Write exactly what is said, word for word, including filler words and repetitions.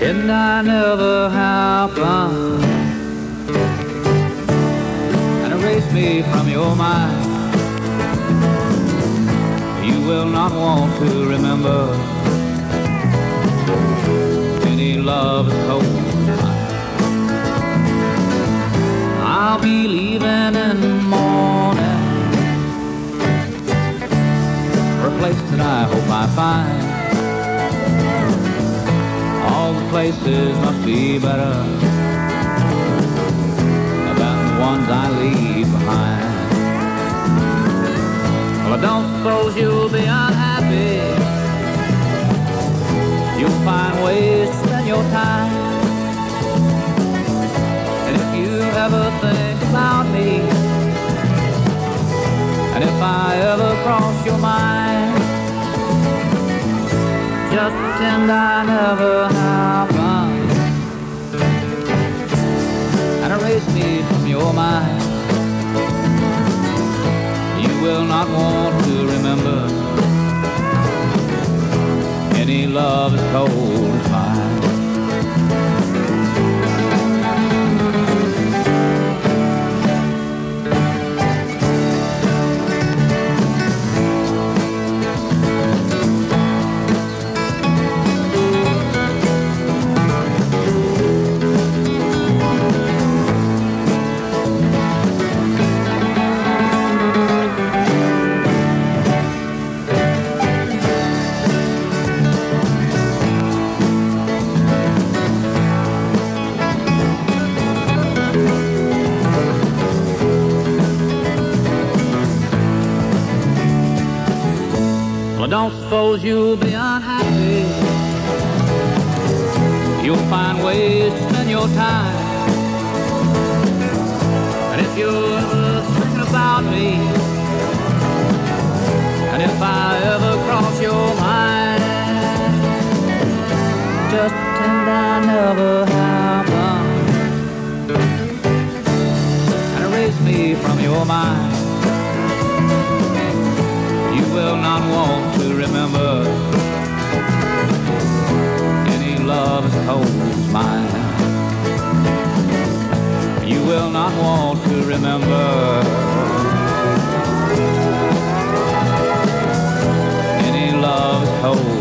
pretend I never have fun and erase me from your mind. You will not want to remember any love is cold. I'll be leaving in the morning for a place that I hope I find. All the places must be better than the ones I leave behind. Well, I don't suppose you'll be unhappy. You'll find ways to spend your time. And if you ever think about me, and if I ever cross your mind, just pretend I never have fun and erase me from your mind. You will not want to remember any love as cold as mine. Well, I don't suppose you'll be unhappy. You'll find ways to spend your time. And if you're ever thinking about me, and if I ever cross your mind, just pretend I never have fun and erase me from your mind. You will not want to remember any love as cold as mine. You will not want to remember any love as cold